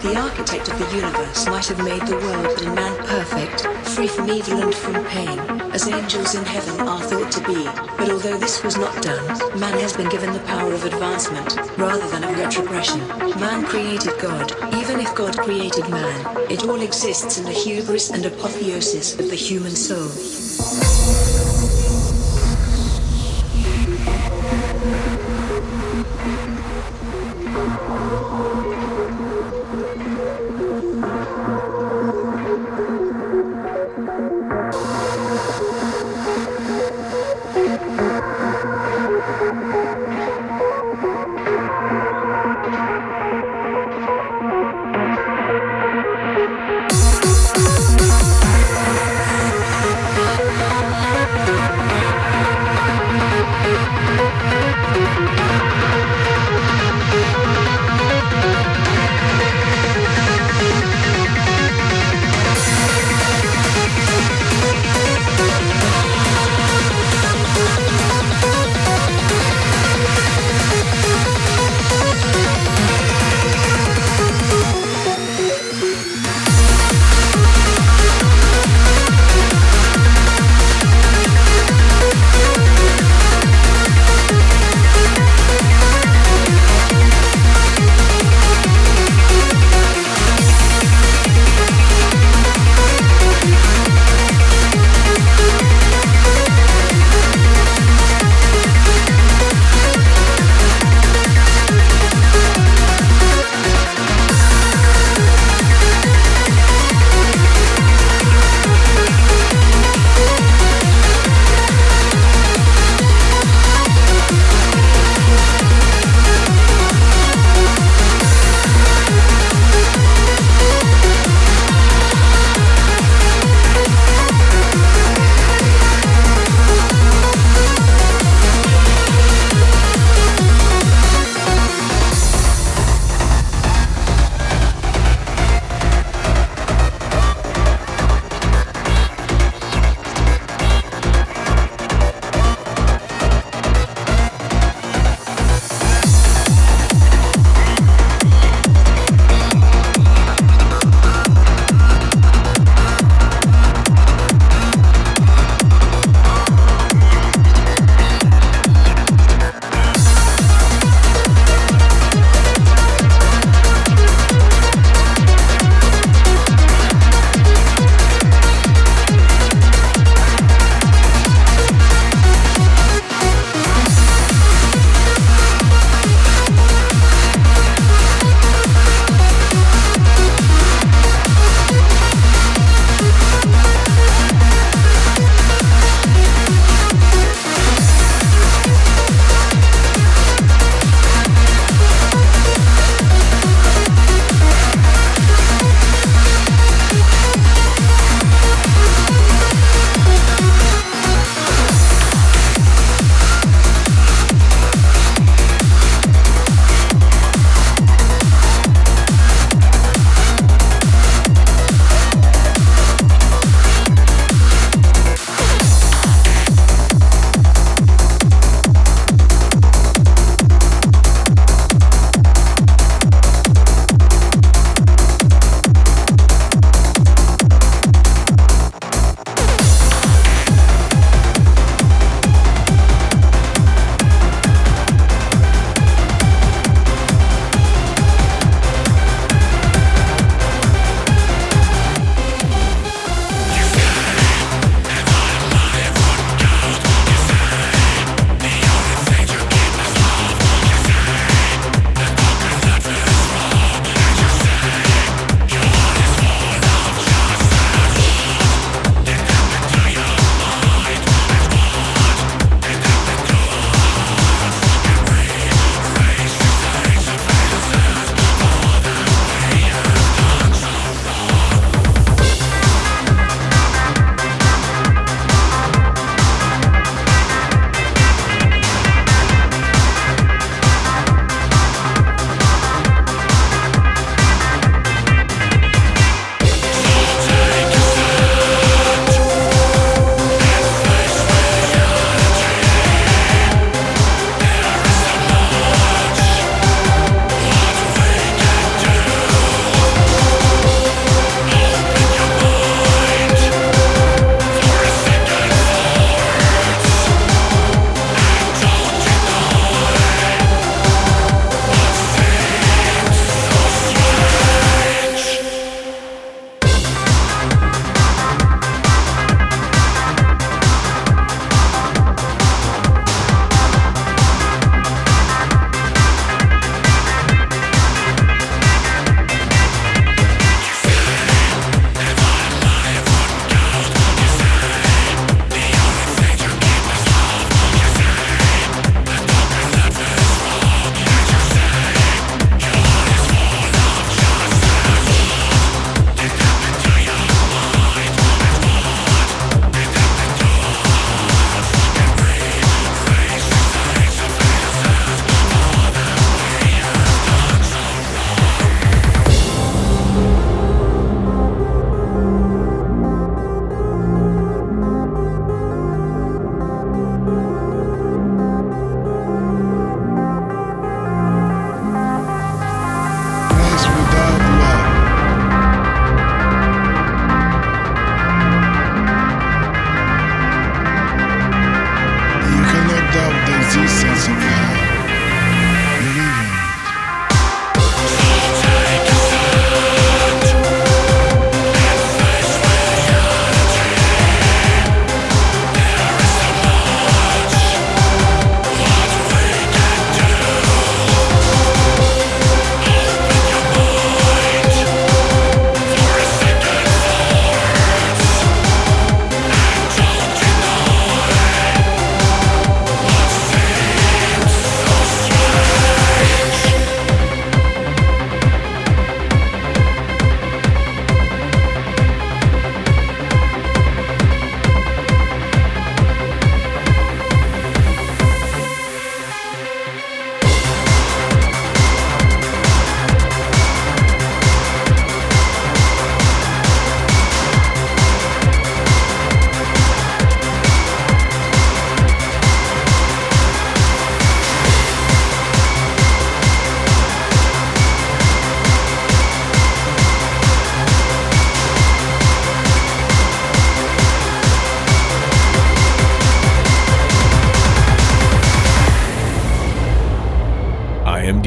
The architect of the universe might have made the world and man perfect, free from evil and from pain, as angels in heaven are thought to be. But although this was not done, man has been given the power of advancement, rather than of retrogression. Man created God. Even if God created man, it all exists in the hubris and apotheosis of the human soul.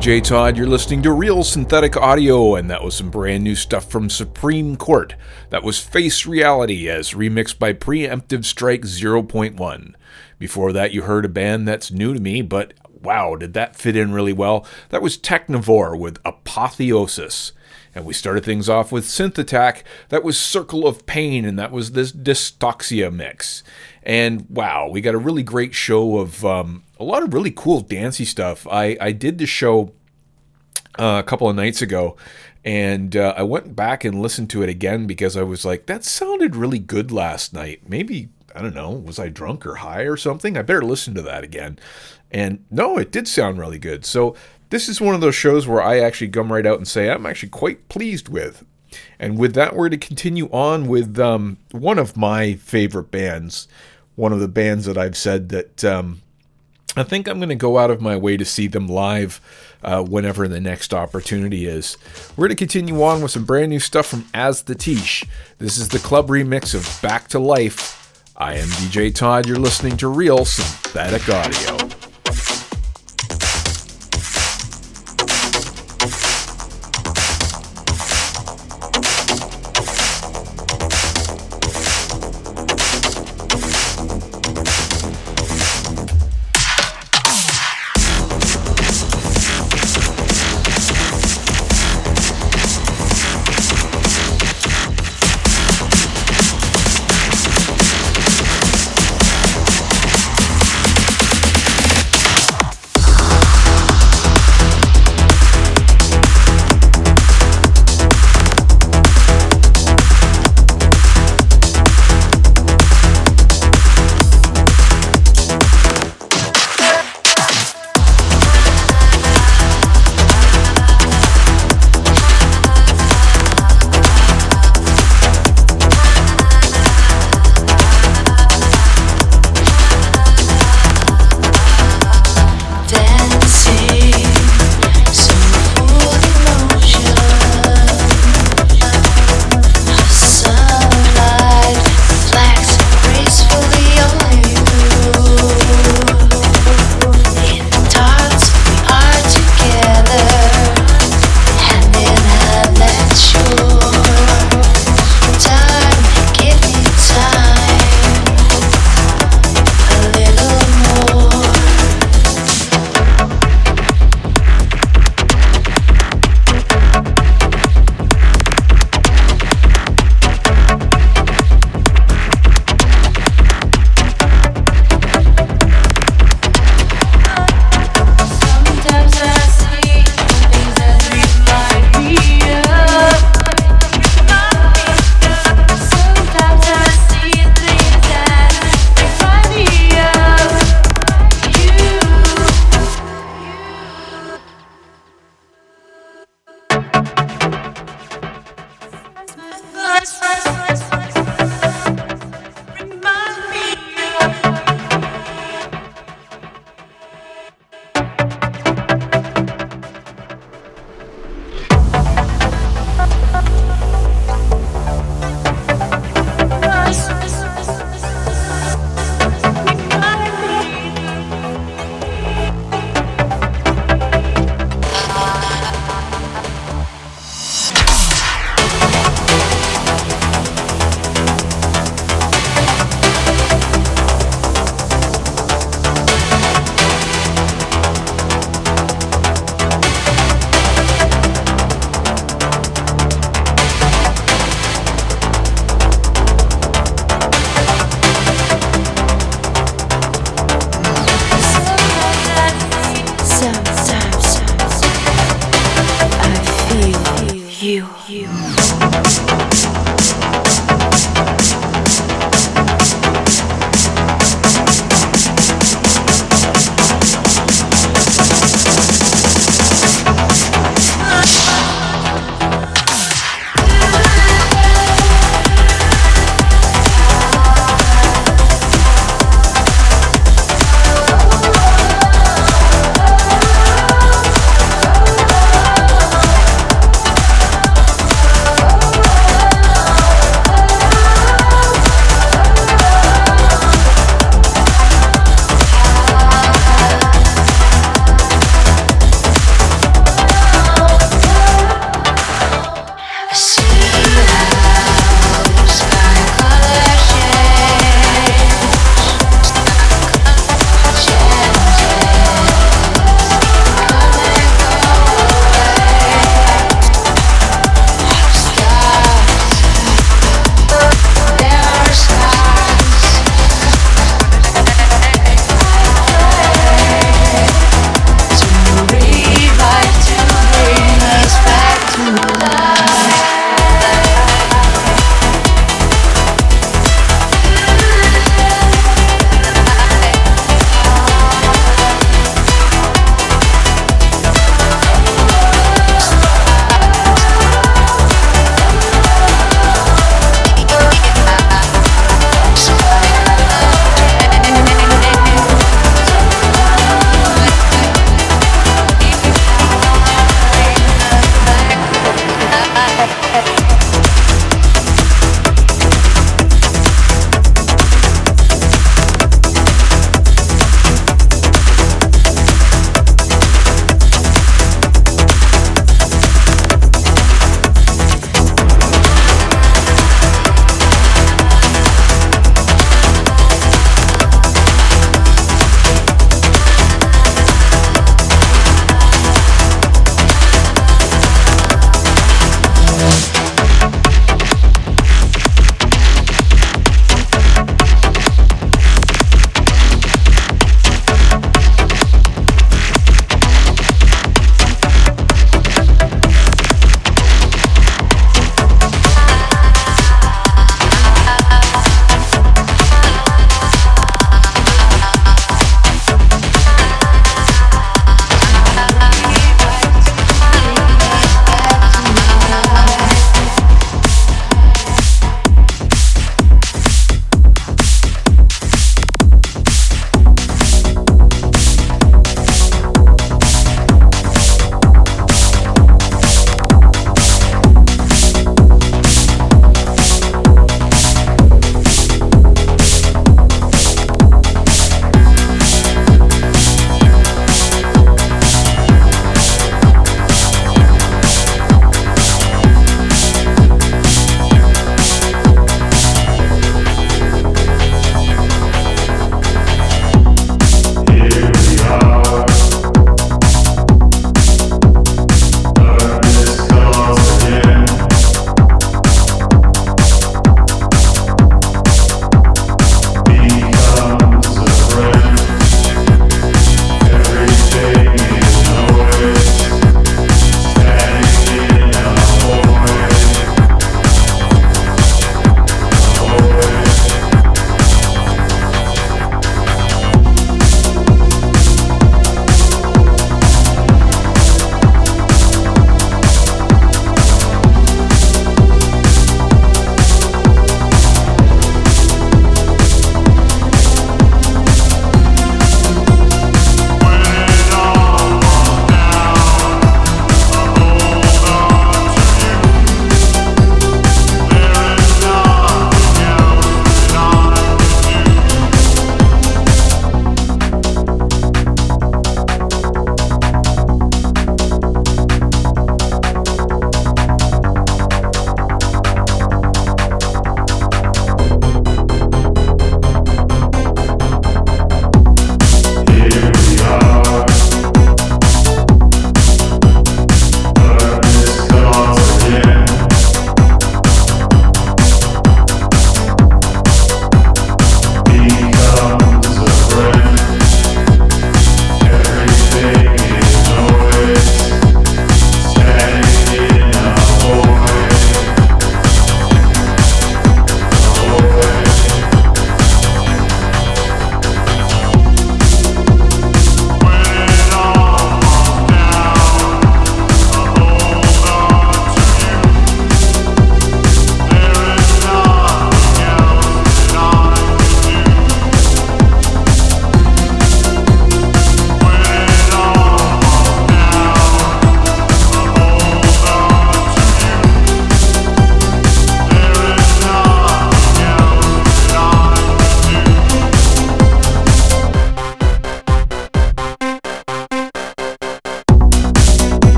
DJ Todd. You're listening to Real Synthetic Audio, and that was some brand new stuff from Supreme Court. That was Face Reality as remixed by Preemptive Strike 0.1. Before that, you heard a band that's new to me, but wow, did that fit in really well. That was Technivore with Apotheosis. And we started things off with Synth Attack. That was Circle of Pain, and that was this Dystoxia mix. And wow, we got a really great show of a lot of really cool dancey stuff. I did the show a couple of nights ago, and I went back and listened to it again because I was like, that sounded really good last night. Maybe, I don't know, was I drunk or high or something? I better listen to that again. And no, it did sound really good. So this is one of those shows where I actually come right out and say I'm actually quite pleased with. And with that, we're going to continue on with one of my favorite bands, one of the bands that I've said that I think I'm going to go out of my way to see them live whenever the next opportunity is. We're going to continue on with some brand new stuff from As the Tish. This is the club remix of Back to Life. I am DJ Todd. You're listening to Real Synthetic Audio.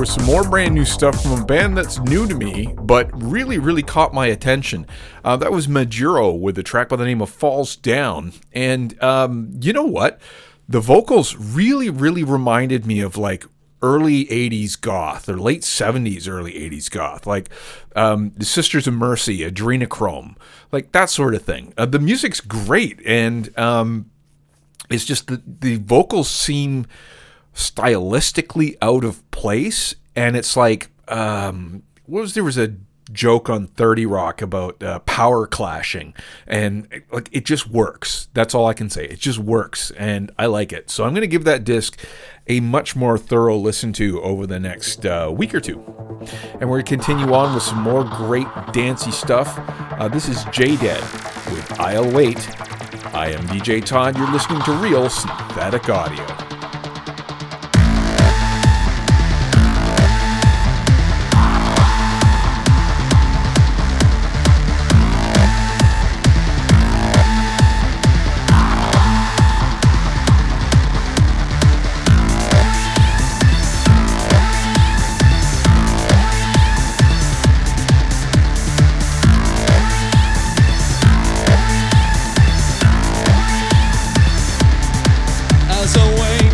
was some more brand new stuff from a band that's new to me, but really, really caught my attention. That was Majuro with a track by the name of Falls Down. And you know what? The vocals really, really reminded me of like early 80s goth or late 70s, early 80s goth, like the Sisters of Mercy, Adrenochrome, like that sort of thing. The music's great, and it's just the vocals seem stylistically out of place, and it's like there was a joke on 30 Rock about power clashing, and like it just works. That's all I can say. It just works, and I like it. So I'm going to give that disc a much more thorough listen to over the next week or two. And we're going to continue on with some more great dancey stuff. This is J-Dead with I'll Wait. I am DJ Todd. You're listening to Real Synthetic Audio. As I wait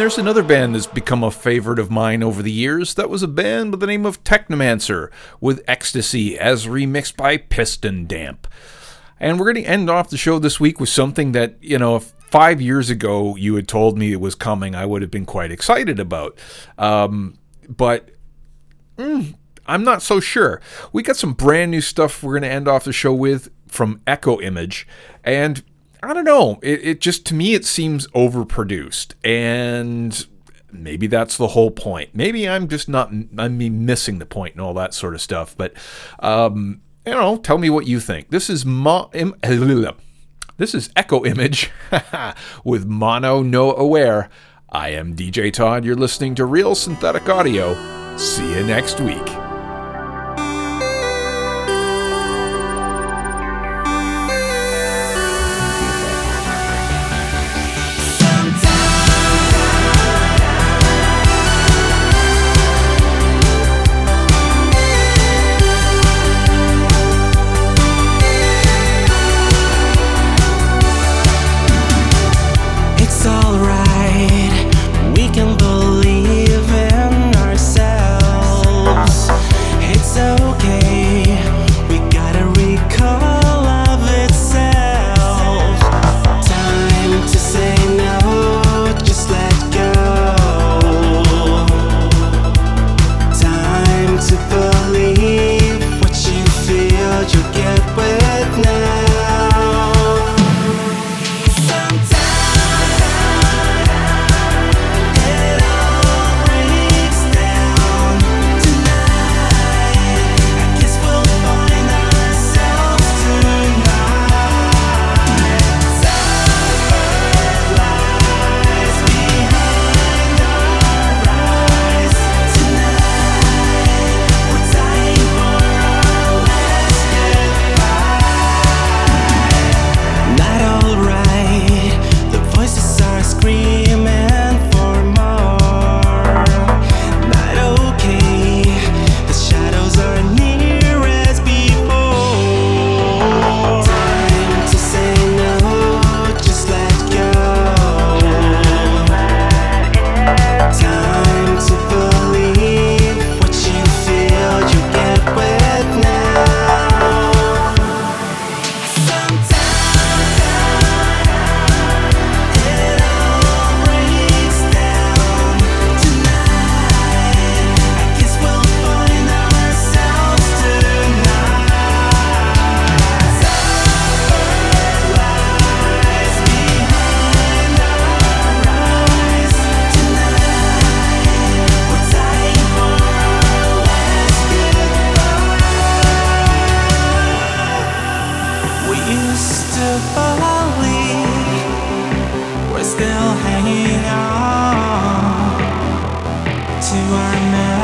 there's another band that's become a favorite of mine over the years. That was a band by the name of Technomancer with Ecstasy as remixed by Piston Damp. And we're going to end off the show this week with something that, if 5 years ago you had told me it was coming, I would have been quite excited about. But I'm not so sure. We got some brand new stuff we're going to end off the show with from Echo Image. And I don't know, it just, to me, it seems overproduced, and maybe that's the whole point. Maybe I'm missing the point and all that sort of stuff, but, tell me what you think. This is Echo Image with Mono No Aware. I am DJ Todd. You're listening to Real Synthetic Audio. See you next week. Still hanging on to our memories.